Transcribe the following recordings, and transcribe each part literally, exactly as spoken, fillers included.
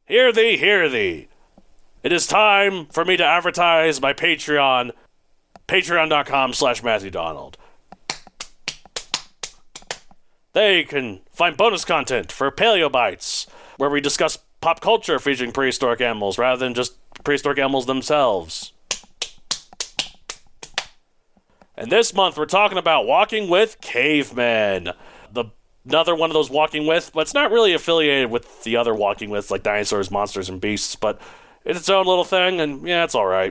Hear thee, hear thee. It is time for me to advertise my Patreon, patreon.com slash Matthew Donald. There you can find bonus content for Paleo Bites, where we discuss pop culture featuring prehistoric animals rather than just prehistoric animals themselves. And this month we're talking about Walking with Cavemen. The another one of those Walking With, but it's not really affiliated with the other Walking With, like dinosaurs, monsters, and beasts, but it's its own little thing, and yeah, it's alright.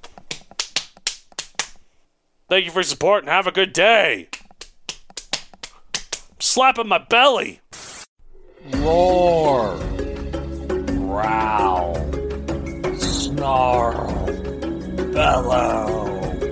Thank you for your support, and have a good day! I'm slapping my belly! Roar, growl, snarl, bellow.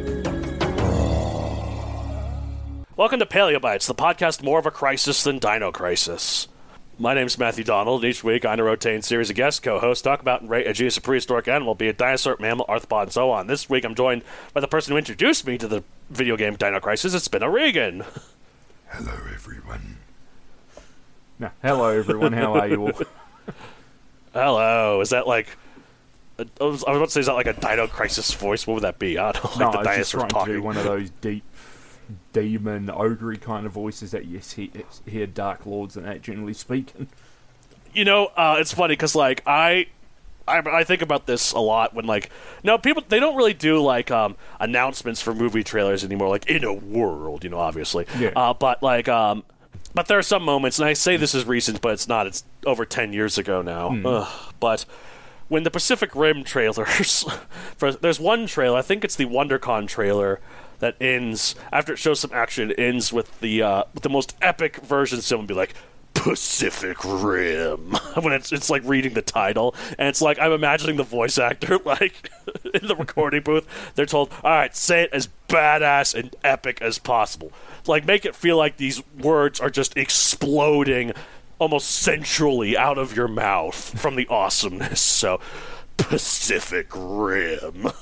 Welcome to Paleo Bites, the podcast more of a crisis than Dino Crisis. My name's Matthew Donald, and each week I and a rotating series of guest co-hosts talk about and rate a genus of prehistoric animal, be it dinosaur, mammal, arthropod, and so on. This week I'm joined by the person who introduced me to the video game Dino Crisis. It's been O'Regan. Hello, everyone. No, hello, everyone. How are you all? Hello. Is that like... I was, I was about to say, is that like a Dino Crisis voice? What would that be? I don't know, like no, the I was just dinosaurs trying talking. to do one of those deep demon, ogre kind of voices that you see, hear Dark Lords and that generally speaking. You know, uh, it's funny because, like, I, I I think about this a lot when, like, no, people, they don't really do, like, um, announcements for movie trailers anymore, like, in a world, you know, obviously. Yeah. Uh, but, like, um, but there are some moments, and I say this is recent, but it's not, it's over ten years ago now. Mm. Ugh, but when the Pacific Rim trailers, for, there's one trailer, I think it's the WonderCon trailer, that ends, after it shows some action, it ends with the uh, with the most epic version. Someone be like, Pacific Rim, when it's it's like reading the title, and it's like I'm imagining the voice actor like in the recording booth. They're told, all right, say it as badass and epic as possible. Like, make it feel like these words are just exploding almost sensually out of your mouth from the awesomeness. So, Pacific Rim.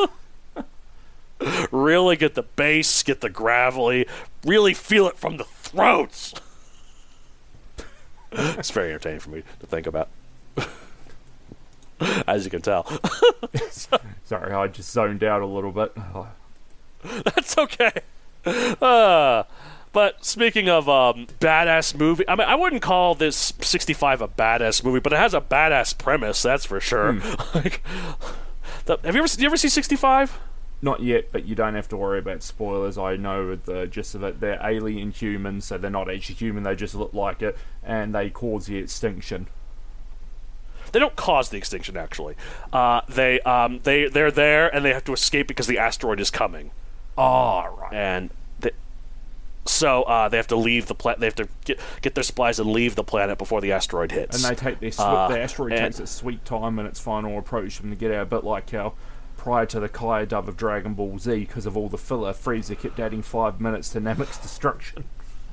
Really get the bass, get the gravelly, really feel it from the throats. It's very entertaining for me to think about, as you can tell. So, Sorry, I just zoned out a little bit. Oh. That's okay. Uh, but speaking of um, badass movie, I mean, I wouldn't call this sixty-five a badass movie, but it has a badass premise, that's for sure. Mm. Like, the, have you ever, did you ever see sixty-five? Not yet, but you don't have to worry about spoilers. I know the gist of it. They're alien humans, so they're not actually human, they just look like it, and they cause the extinction. They don't cause the extinction, actually. Uh, they, um, they, they're there, and they have to escape because the asteroid is coming. Oh, right. And they, so uh, they have to leave the planet. They have to get, get their supplies and leave the planet before the asteroid hits. And they take their sweet, uh, the asteroid and, takes its sweet time in its final approach for them to get out, a bit like how prior to the Kaya dub of Dragon Ball Z, because of all the filler, Frieza kept adding five minutes to Namek's destruction.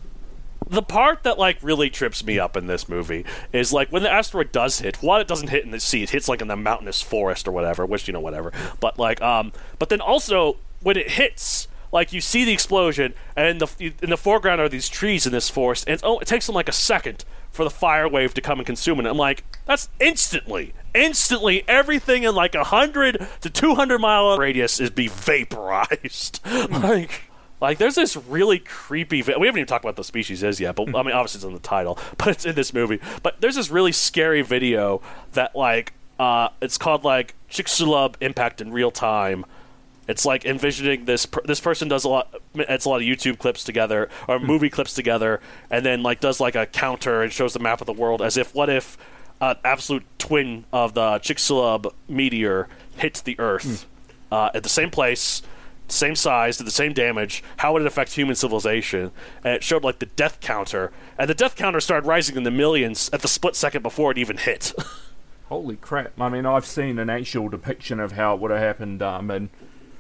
The part that, like, really trips me up in this movie is, like, when the asteroid does hit, one, it doesn't hit in the sea, it hits, like, in the mountainous forest or whatever, which, you know, whatever. But, like, um, but then also, when it hits, like, you see the explosion, and in the, in the foreground are these trees in this forest, and it's, oh, it takes them, like, a second for the fire wave to come and consume it. And I'm like, that's instantly, instantly, everything in like a hundred to two hundred mile radius is be vaporized. like, like there's this really creepy. Vi- we haven't even talked about what the species is yet, but I mean, obviously it's in the title, but it's in this movie. But there's this really scary video that like, uh, it's called like Chicxulub Impact in Real Time. It's like envisioning this. Per- this person does a lot. It's a lot of YouTube clips together or movie clips together, and then like does like a counter and shows the map of the world as if what if an absolute twin of the Chicxulub meteor hits the Earth mm. uh, at the same place, same size, did the same damage. How would it affect human civilization? And it showed like the death counter, and the death counter started rising in the millions at the split second before it even hit. Holy crap! I mean, I've seen an actual depiction of how it would have happened, um, and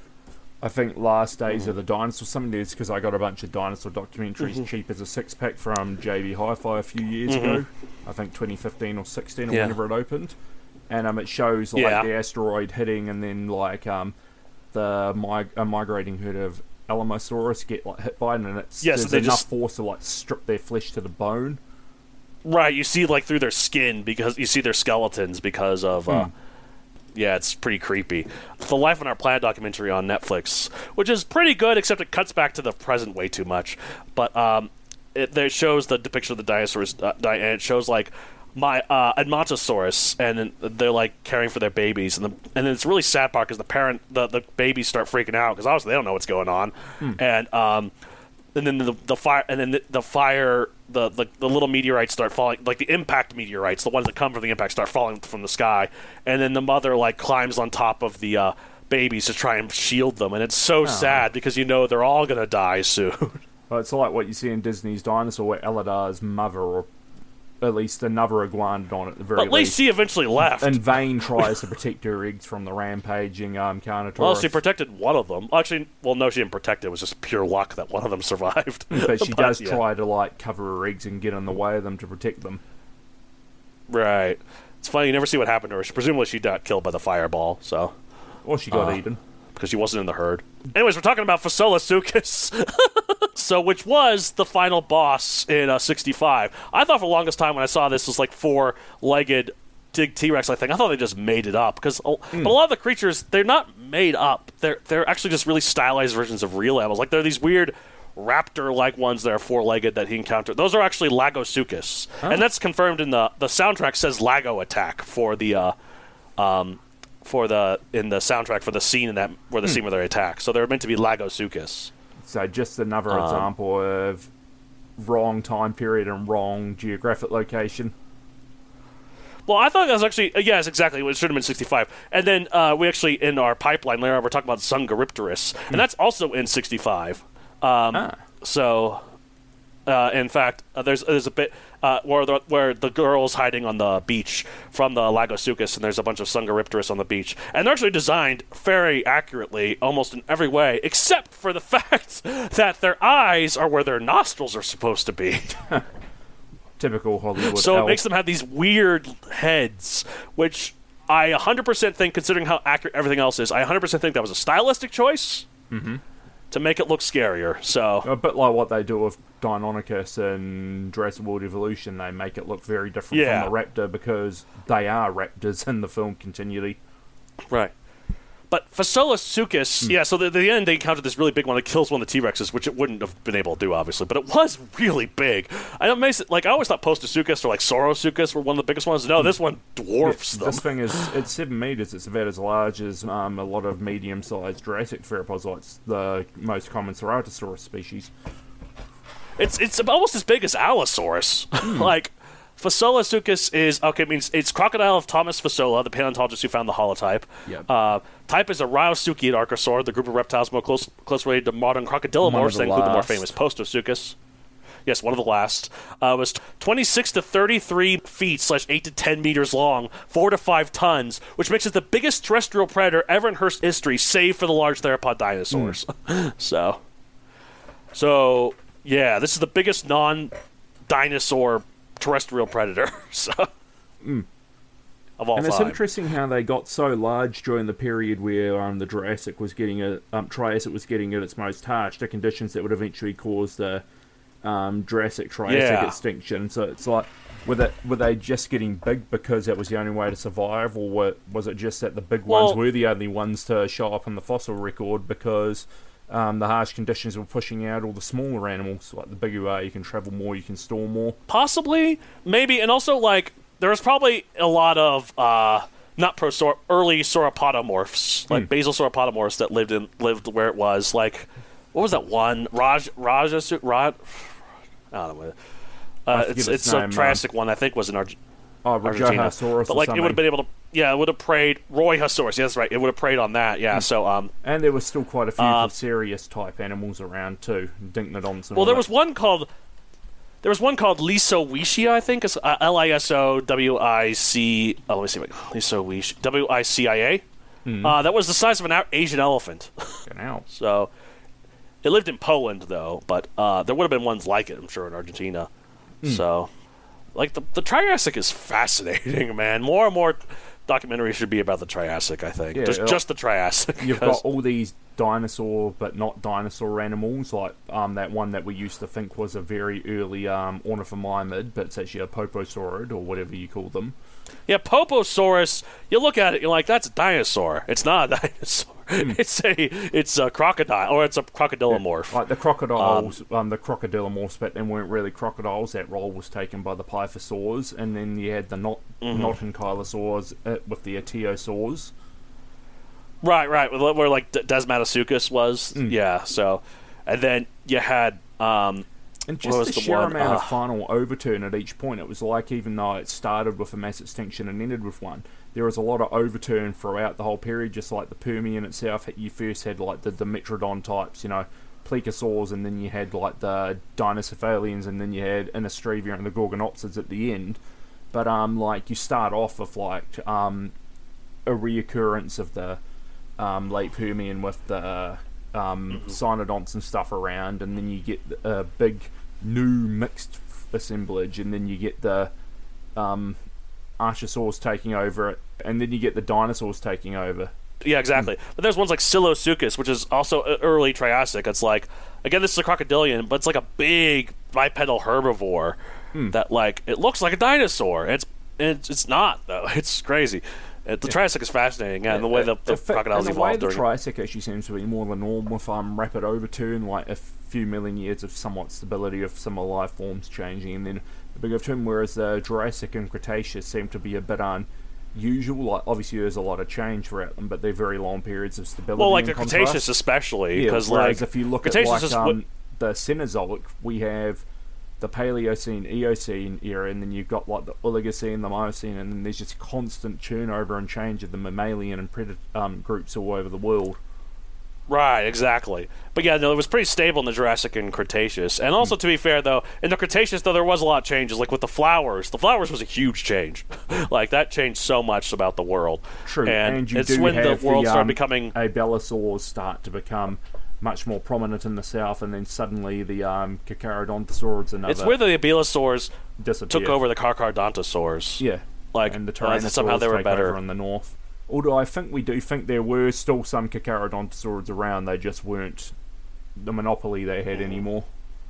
I think Last Days mm-hmm. of the Dinosaur, something is because I got a bunch of dinosaur documentaries mm-hmm. cheap as a six-pack from J B Hi-Fi a few years mm-hmm. ago. I think twenty fifteen or sixteen or yeah. whenever it opened. And um, it shows like yeah. the asteroid hitting and then like um, the mig- a migrating herd of Alamosaurus get like hit by it, and it's yeah, so there's enough just... force to like strip their flesh to the bone. Right, you see like through their skin because you see their skeletons because of. Uh, Hmm. Yeah, it's pretty creepy. The Life on Our Planet documentary on Netflix, which is pretty good, except it cuts back to the present way too much. But um, it, it shows the depiction of the dinosaurs, uh, di- and it shows like my uh, Edmontosaurus, and they're like caring for their babies, and the, and then it's a really sad part because the parent, the the babies start freaking out because obviously they don't know what's going on, and um, and then the the fire, and then the, the fire. The, the the little meteorites start falling, like the impact meteorites, the ones that come from the impact, start falling from the sky, and then the mother like climbs on top of the uh, babies to try and shield them, and it's so sad because you know they're all gonna die soon. Well, it's like what you see in Disney's Dinosaur, where Eladar's mother, or at least another iguanodon at the very But at least he eventually left. in vain tries to protect her eggs from the rampaging um, Carnotaurus. Well, she protected one of them. Actually, well, no, she didn't protect it. It was just pure luck that one of them survived. But she does yeah. try to like cover her eggs and get in the way of them to protect them. Right. It's funny, you never see what happened to her. She, presumably she got killed by the fireball, so... Or she got Uh, eaten. because she wasn't in the herd. Anyways, we're talking about Fasolasuchus. So, which was the final boss in uh, sixty-five. I thought for the longest time when I saw this was like four-legged Dig T-Rex, I think. I thought they just made it up. Because mm. But a lot of the creatures, they're not made up. They're, they're actually just really stylized versions of real animals. Like, they're these weird raptor-like ones that are four-legged that he encountered. Those are actually Lagosuchus. Oh. And that's confirmed in the... The soundtrack says Lago Attack for the... Uh, um, for the... In the soundtrack for the scene in that... Where the Hmm. scene where they attack. So they're meant to be Lagosuchus. So just another Um, example of wrong time period and wrong geographic location. Well, I thought that was actually... Uh, yes, exactly. It should have been sixty-five. And then uh, we actually, in our pipeline later, we're talking about Sungaripterus. And that's also in sixty-five. Um, Ah. So, uh, in fact, uh, there's there's a bit uh, where, the, where the girl's hiding on the beach from the Lagosuchus, and there's a bunch of Sungaripterus on the beach. And they're actually designed very accurately, almost in every way, except for the fact that their eyes are where their nostrils are supposed to be. Typical Hollywood So elf. it makes them have these weird heads, which I one hundred percent think, considering how accurate everything else is, I one hundred percent think that was a stylistic choice to make it look scarier. So A bit like what they do with Deinonychus in Jurassic World Evolution. They make it look very different Yeah. from the raptor because they are raptors in the film continuity. right. But Fasolasuchus, yeah, so at the end they encountered this really big one that kills one of the T-Rexes, which it wouldn't have been able to do, obviously, but it was really big. I don't make it, like I always thought Postosuchus or like Saurosuchus were one of the biggest ones. No, this one dwarfs them. This thing is it's seven meters. It's about as large as um, a lot of medium-sized Jurassic theropods, like the most common Ceratosaurus species. It's it's almost as big as Allosaurus. Like, Fasolasuchus is, okay, it means it's crocodile of Thomas Fasola, the paleontologist who found the holotype. Yep. Uh, type is a Ryosuchiid archosaur, the group of reptiles more close, close related to modern One of crocodilomorphs. the They include the more last. famous Postosuchus. Yes, one of the last. Uh, was twenty-six to thirty-three feet slash eight to ten meters long, four to five tons, which makes it the biggest terrestrial predator ever in Earth's history, save for the large theropod dinosaurs. so, so yeah, this is the biggest non-dinosaur terrestrial predator. So, of all And it's time. interesting how they got so large during the period where um, the Jurassic was getting a um, Triassic was getting at its most harsh, the conditions that would eventually cause the um, Jurassic Triassic Yeah. extinction. So it's like, were they, were they just getting big because that was the only way to survive, or were, was it just that the big Well- ones were the only ones to show up in the fossil record because um, the harsh conditions were pushing out all the smaller animals? Like the bigger you are, you can travel more, you can store more. Possibly, maybe, and also like there was probably a lot of uh, not pro early sauropodomorphs, like basal sauropodomorphs that lived in lived where it was. Like, what was that one? Raj Raja Raj. I don't know. Uh, forget it's its it's name, a Triassic one. I think was in Arg- Oh, Argentina, Rajasaurus but or like something. it would have been able to. Yeah, it would have preyed. Roy Hasaurus. Yeah, that's right. It would have preyed on that. Yeah. So um. And there was still quite a few Uh, serious type animals around too, Dinknodons. Well, there was one called. There was one called Lisowicia, I think. It's uh, L I S O W I C. Oh, let me see. Wait, Lisowicia. W I C I A. Uh, that was the size of an a- Asian elephant. Now, So it lived in Poland, though. But uh, there would have been ones like it, I'm sure, in Argentina. So, like the the Triassic is fascinating, man. More and more documentaries should be about the Triassic. I think Yeah, just uh, just the Triassic. you've 'cause- got all these dinosaur but not dinosaur animals, like um, that one that we used to think was a very early um, ornithomimid, but it's actually a poposaurid or whatever you call them. Yeah, Poposaurus, you look at it, you're like, that's a dinosaur. It's not a dinosaur. Mm. It's a it's a crocodile, or it's a crocodilomorph. Yeah, like the crocodiles, um, um, the crocodilomorphs, but they weren't really crocodiles. That role was taken by the pythosaurs, and then you had the not mm-hmm. notankylosaurs uh, with the artiosaurs. Right, right, where like D- Desmatosuchus was. Mm. Yeah, so, and then you had... Um, And just the, the sheer one? amount Uh, of final overturn at each point, it was like even though it started with a mass extinction and ended with one, there was a lot of overturn throughout the whole period, just like the Permian itself. You first had like the Dimetrodon types, you know, plesiosaurs, and then you had like the Dinocephalians, and then you had Innistrevia and the Gorgonopsids at the end. But um, like you start off with like um, a reoccurrence of the um, late Permian with the um, mm-hmm. cynodonts and stuff around, and then you get a big new mixed assemblage, and then you get the um, archosaurs taking over it, and then you get the dinosaurs taking over. Yeah, exactly. Mm. But there's ones like Silosuchus, which is also early Triassic. It's like, again, this is a crocodilian, but it's like a big bipedal herbivore mm. that, like, it looks like a dinosaur. It's it's, it's not, though. It's crazy. It, the yeah. Triassic is fascinating, yeah, and the way the, the, the crocodiles and the evolved way during the Triassic actually seems to be more the norm with um, rapid overturn, like a few million years of somewhat stability of some life forms changing, and then the big overturn, whereas the Jurassic and Cretaceous seem to be a bit unusual. Like, obviously there's a lot of change throughout them, but they're very long periods of stability. Well, like the contrast. Cretaceous especially, because yeah, like if you look Cretaceous at like, um, what... the Cenozoic, we have the Paleocene, Eocene era, and then you've got like the Oligocene, the Miocene, and then there's just constant churn over and change of the mammalian and predator um, groups all over the world. Right, exactly. But yeah, no, it was pretty stable in the Jurassic and Cretaceous. And also, mm. to be fair, though, in the Cretaceous, though, there was a lot of changes. Like with the flowers, the flowers was a huge change. Like that changed so much about the world. True, and, and you it's do when have the world the, started um, becoming Abelisaurs start to become much more prominent in the south, and then suddenly the um, Carcharodontosaurids and other it's where the Abelosaurs disappear. took over the Carcharodontosaurs. Yeah, like and the uh, Tyrannosaurs somehow they were take better over in the north. Although I think we do think there were still some Carcharodontosaurids around, they just weren't the monopoly they had anymore.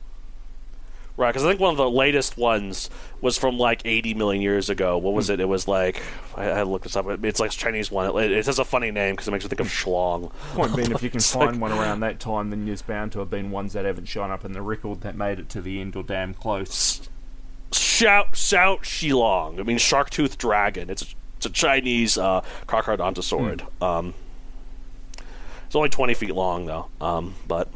Right, because I think one of the latest ones was from like eighty million years ago. What was it? It was like, I had to look this up. It's like a Chinese one. It, it has a funny name because it makes you think of Schlong. Point being, if you can It's find like- one around that time, then there's bound to have been ones that haven't shown up in the record that made it to the end or damn close. Shout, shout, Shilong. I mean, shark-toothed dragon. It's a, it's a Chinese uh, Carcharodontosaurid. Hmm. Um, it's only twenty feet long, though. Um, but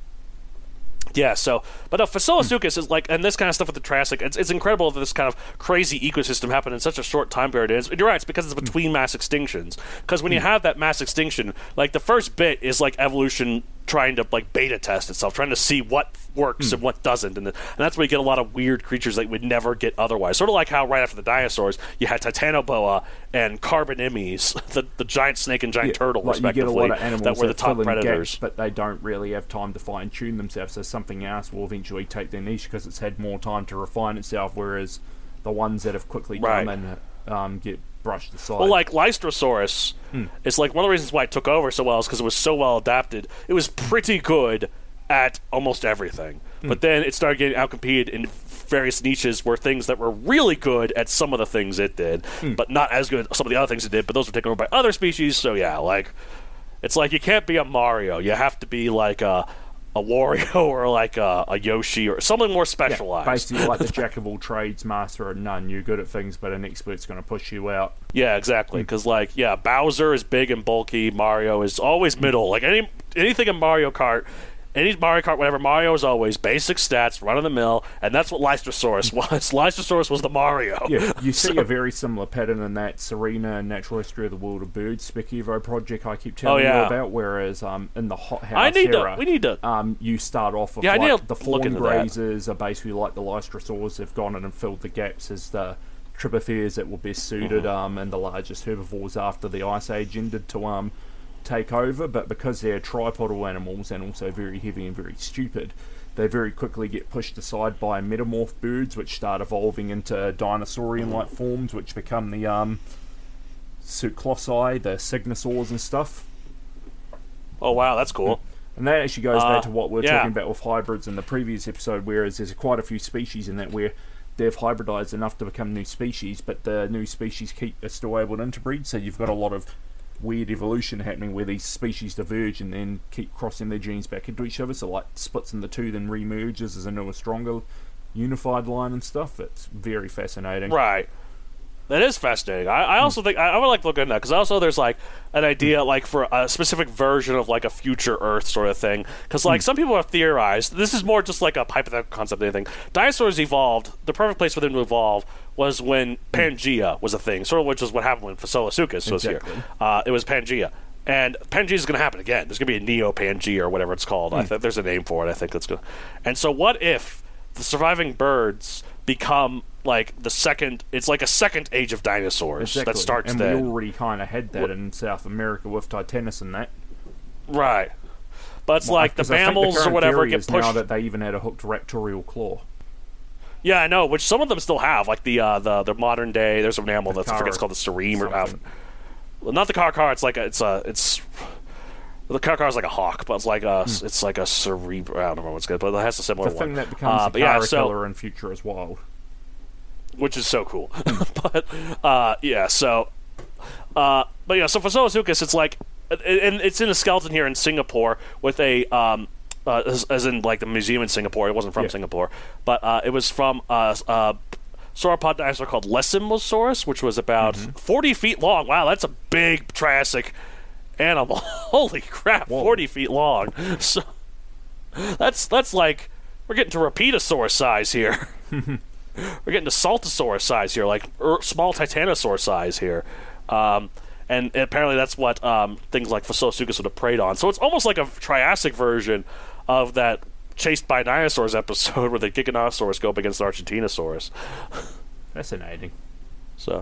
yeah, so but uh, Facilosuchus is like, and this kind of stuff with the Triassic. It's, it's incredible that this kind of crazy ecosystem happened in such a short time period. It's, you're right. It's because it's between mass extinctions. Because when you have that mass extinction, like the first bit is like evolution trying to like beta test itself, trying to see what works and what doesn't, and, the, and that's where you get a lot of weird creatures that you would never get otherwise. Sort of like how right after the dinosaurs, you had Titanoboa and Carbonimes, the, the giant snake and giant Yeah, turtle, like respectively, you get a lot of animals that were the that fill top in predators. gaps, but they don't really have time to fine tune themselves, so something else will eventually take their niche because it's had more time to refine itself, whereas the ones that have quickly come Right. in um, get brushed aside. Well, like Lystrosaurus, Hmm. it's like one of the reasons why it took over so well is because it was so well adapted. It was pretty good at almost everything, Hmm. but then it started getting outcompeted in various niches where things that were really good at some of the things it did, Hmm. but not as good at some of the other things it did. But those were taken over by other species. So yeah, like it's like you can't be a Mario. You have to be like a a Wario or like a, a Yoshi or something more yeah, specialized. basically like the jack of all trades, master of none. You're good at things, but an expert's going to push you out. Yeah, exactly. Because like, yeah, Bowser is big and bulky. Mario is always middle. Like any anything in Mario Kart, any Mario Kart, whatever. Mario is always basic stats, run of the mill, and that's what Lystrosaurus was. Lystrosaurus was the Mario. Yeah, you see So- a very similar pattern in that Serena Natural History of the World of Birds Spec Evo project I keep telling Oh, yeah. you about, whereas um, in the Hot House I need era, to. We need to. um, you start off with Yeah, I need like to the look fawn into that. grazers are basically like the Lystrosaurs have gone in and filled the gaps as the tripophores that were best suited Mm-hmm. um, and the largest herbivores after the Ice Age ended to um, take over, but because they're tripodal animals and also very heavy and very stupid, they very quickly get pushed aside by metamorph birds, which start evolving into dinosaurian-like forms, which become the um, Suclossi, the Signosaurs and stuff. Oh wow, that's cool. And that actually goes Uh, back to what we were yeah. talking about with hybrids in the previous episode, whereas there's quite a few species in that where they've hybridized enough to become new species, but the new species keep are still able to interbreed, so you've got a lot of weird evolution happening where these species diverge and then keep crossing their genes back into each other, so like splits into two, then remerges as a newer, stronger, unified line and stuff. It's very fascinating. Right. That is fascinating. I, I also think I, I would like to look into that because also there's like an idea like for a specific version of like a future Earth sort of thing. Because like some people have theorized this is more just like a hypothetical concept than anything. Dinosaurs evolved. The perfect place for them to evolve was when Pangea was a thing, sort of which is what happened when Facilosuchus was Exactly. here. Uh, it was Pangea. And Pangea is going to happen again. There's going to be a Neo-Pangea or whatever it's called. I think there's a name for it. I think that's good. And so, what if the surviving birds become like the second? It's like a second age of dinosaurs Exactly. that starts and then. we already kind of had that in South America with Titanus and that. Right. But it's like the Because I think mammals or current whatever theory get is pushed. now that they even had a hooked raptorial claw. Yeah, I know. Which some of them still have, like the uh, the the modern day. There's an animal The that's I forget it's car- called the Serene or uh, something. well, not the Karkar. It's like a, it's a it's. The Karkar is like a hawk, but it's like a it's like a cerebral. I don't remember what's good, but it has a similar The one. thing that becomes Uh, the but yeah, Kara so- killer in Future is Wild. which is so cool. but uh, yeah, so uh, but yeah, so for Facilosuchus, it's like, and it's in a skeleton here in Singapore with a um, uh, as, as in like the museum in Singapore. It wasn't from Yeah. Singapore, but uh, it was from a, a sauropod dinosaur called Lesimosaurus, which was about Mm-hmm. forty feet long. Wow, that's a big Triassic animal. Holy crap, Whoa. forty feet long. So that's that's like we're getting to Rapetosaurus size here. We're getting to Saltosaurus size here, like er, small Titanosaur size here. Um, and apparently that's what um, things like Facilosuchus would have preyed on. So it's almost like a Triassic version of that Chased by Dinosaurs episode where the Giganosaurus go up against the Argentinosaurus. Fascinating. So,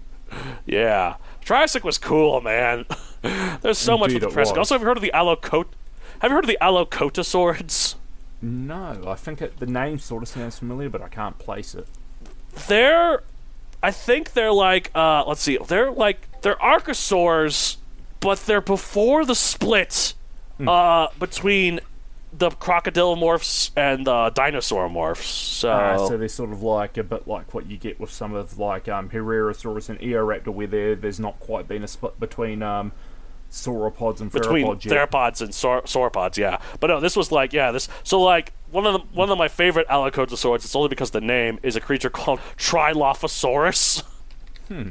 yeah. Triassic was cool, man. There's so much Indeed with the it Triassic. was. Also, have you heard of the Allocot? Have you heard of the Allocotosaurids? No, I think it, the name sort of sounds familiar, but I can't place it. They're, I think they're like, uh, let's see, they're like, they're archosaurs, but they're before the split uh, between the crocodilomorphs and the dinosaur morphs. So, Ah, so they're sort of like a bit like what you get with some of like um, Herrerasaurus and Eoraptor, where there there's not quite been a split between um, sauropods and between theropods yet. theropods and saur- sauropods, yeah. But no, this was like, yeah, this. So like one of the, one of my favorite Allocotosaurids. It's only because the name is a creature called Trilophosaurus. Hmm.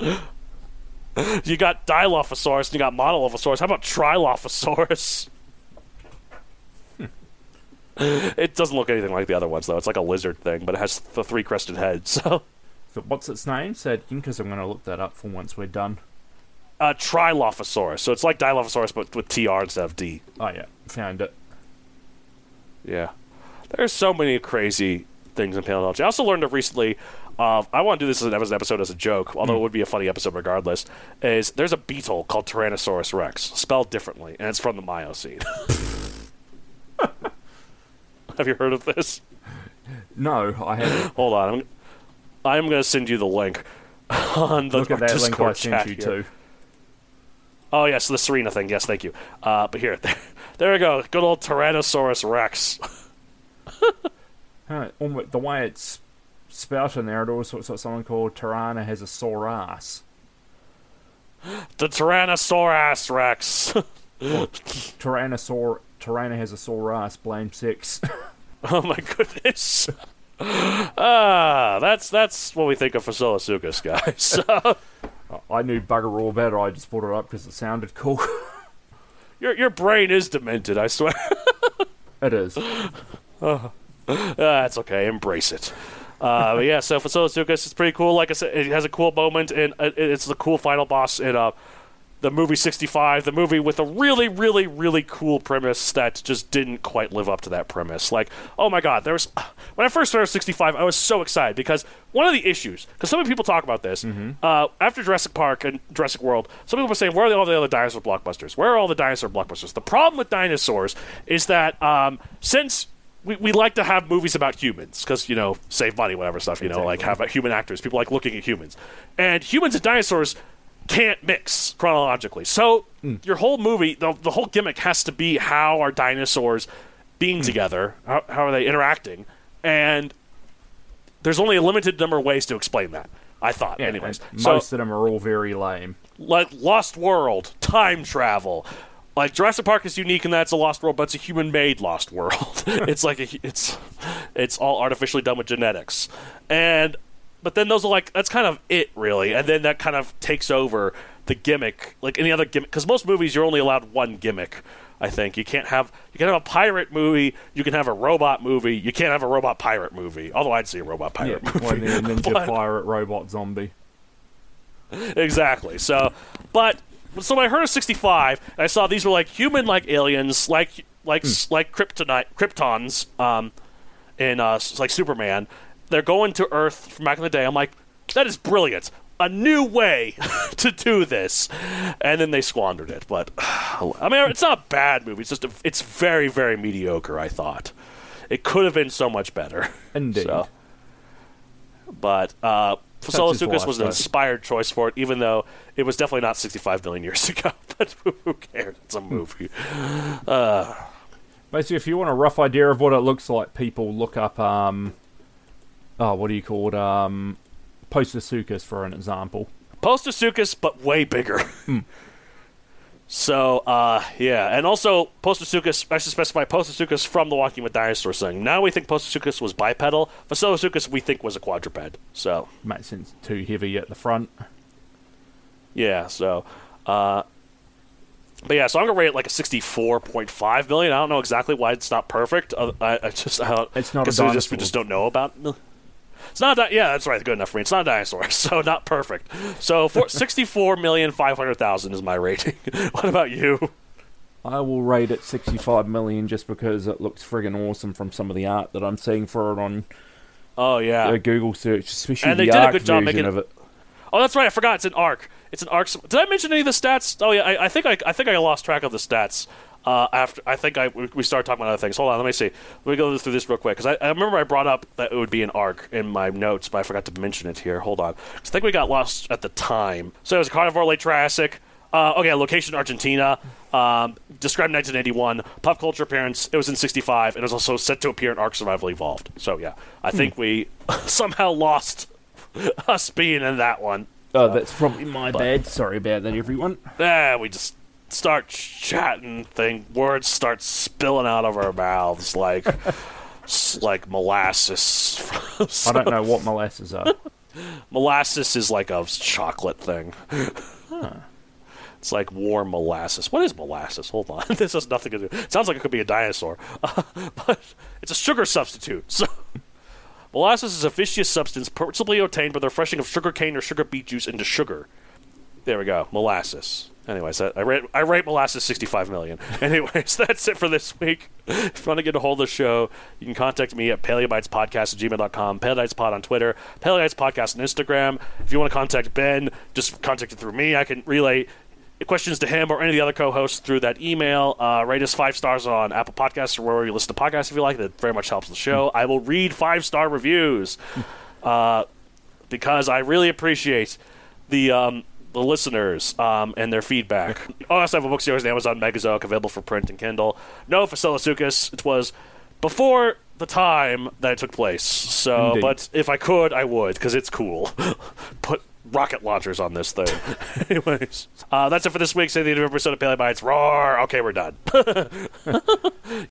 You got Dilophosaurus and you got Monolophosaurus. How about Trilophosaurus? It doesn't look anything like the other ones, though. It's like a lizard thing, but it has the three crested heads. So, So what's its name? Say it again, because I'm going to look that up for once we're done. uh, Trilophosaurus. So it's like Dilophosaurus, but with T R instead of D. Oh yeah, found it. Yeah. There's so many crazy things in paleontology. I also learned of recently, uh, I want to do this as an, as an episode as a joke, although it would be a funny episode regardless, is there's a beetle called Tyrannosaurus rex, spelled differently, and it's from the Miocene. Have you heard of this? No, I haven't. Hold on. I'm, I'm going to send you the link on the Look at that link Discord I chat sent you here. to. Oh, yes, the Serena thing. Yes, thank you. Uh, but here, there, there we go. Good old Tyrannosaurus rex. Huh, almo- the way it's spelt in there, it also looks like someone called Tirana has a sore ass. The Tyrannosaurus rex. Tyrannosaur, Tirana has a sore ass. Blame sex. Oh my goodness. Ah, that's that's what we think of Facilosuchus, guys. So, I knew bugger all about it. I just brought it up because it sounded cool. your your brain is demented, I swear. It is. Ah, that's okay. Embrace it. Uh, but yeah, so Facilosuchus is pretty cool. Like I said, it has a cool moment, and it, it's the cool final boss in uh, the movie sixty-five, the movie with a really, really, really cool premise that just didn't quite live up to that premise. Like, oh my god, there was when I first started sixty-five, I was so excited because one of the issues, because so many people talk about this, uh, after Jurassic Park and Jurassic World, some people were saying, where are all the other dinosaur blockbusters? Where are all the dinosaur blockbusters? The problem with dinosaurs is that um, since we, we like to have movies about humans because, you know, save money, whatever stuff, you know, like have uh, human actors. People like looking at humans. And humans and dinosaurs can't mix chronologically. So mm. your whole movie, the, the whole gimmick has to be how are dinosaurs being mm. together? How, how are they interacting? And there's only a limited number of ways to explain that, I thought, yeah, anyways. Most so, of them are all very lame. Like Lost World, time travel. Like Jurassic Park is unique in that it's a lost world, but it's a human-made lost world. it's like a, it's it's all artificially done with genetics, and but then those are like that's kind of it really, and then that kind of takes over the gimmick, like any other gimmick. Because most movies you're only allowed one gimmick. I think you can't have you can have a pirate movie, you can have a robot movie, you can't have a robot pirate movie. Although I'd see a robot pirate yeah, movie, well, ninja but, pirate robot zombie. Exactly. So, but. So when I heard of sixty-five, I saw these were like human-like aliens, like like mm. like kryptonite, Kryptons, um, in uh, like Superman. They're going to Earth from back in the day. I'm like, that is brilliant, a new way to do this. And then they squandered it. But I mean, it's not a bad movie. It's just a, it's very very mediocre. I thought it could have been so much better. Indeed. So, but. Uh, Fasola was an inspired choice for it, even though it was definitely not sixty-five million years ago. But who cares? It's a movie. Uh, Basically, if you want a rough idea of what it looks like, people look up, um, oh, what do you call it? Um, Postosuchus, for an example. Postosuchus, but way bigger. Mm. So, uh, yeah. And also, Postosuchus, I should specify Postosuchus from the Walking with Dinosaurs thing. Now we think Postosuchus was bipedal. Fasola we think was a quadruped. So makes sense. Too heavy at the front. Yeah, so... Uh, but yeah, so I'm going to rate it like a sixty-four point five million. I don't know exactly why it's not perfect. I, I just... I don't, it's not a dinosaur. Just, we just don't know about it. It's not a, yeah, that's right. Good enough for me. It's not a dinosaur, so not perfect. So for sixty-four million five hundred thousand is my rating. What about you? I will rate it sixty-five million just because it looks friggin' awesome from some of the art that I'm seeing for it on. Oh yeah, a Google search, especially and the they did ARC a good job version making of it. Oh, that's right. I forgot. It's an ARC. It's an ARC. Did I mention any of the stats? Oh yeah, I, I think I, I think I lost track of the stats. Uh, after I think I we started talking about other things. Hold on, let me see. Let me go through this real quick because I, I remember I brought up that it would be an arc in my notes, but I forgot to mention it here. Hold on, I think we got lost at the time. So it was a carnivore, late Triassic. Uh, okay, location Argentina. Um, described in nineteen eighty-one. Pop culture appearance. It was in sixty-five, and it was also set to appear in Ark Survival Evolved. So yeah, I think hmm. we somehow lost us being in that one. Oh, uh, that's probably my but, bad. Sorry about that, everyone. Yeah, we just. Start chatting thing words start spilling out of our mouths like like molasses. So, I don't know what molasses are. Molasses is like a chocolate thing. Huh. It's like warm molasses. What is molasses? Hold on. This has nothing to do. It sounds like it could be a dinosaur. Uh, but it's a sugar substitute. So molasses is a viscous substance principally obtained by the refreshing of sugar cane or sugar beet juice into sugar. There we go. Molasses. Anyways, I, I rate I rate molasses sixty-five million. Anyways, that's it for this week. If you want to get a hold of the show, you can contact me at paleobytespodcast at gmail dot com, paleobytespod on Twitter, paleobytespodcast on Instagram. If you want to contact Ben, just contact it through me. I can relay questions to him or any of the other co-hosts through that email. Uh, rate us five stars on Apple Podcasts or wherever you listen to podcasts if you like. That very much helps the show. I will read five-star reviews uh, because I really appreciate the... Um, the listeners um, and their feedback. I also have a book series on Amazon Megazoic available for print and Kindle. No Fasola it was before the time that it took place. So, Indeed. But if I could, I would, because it's cool. Put rocket launchers on this thing. Anyways, uh, that's it for this week. Say the episode of Paleo Bites. Roar! Okay, we're done.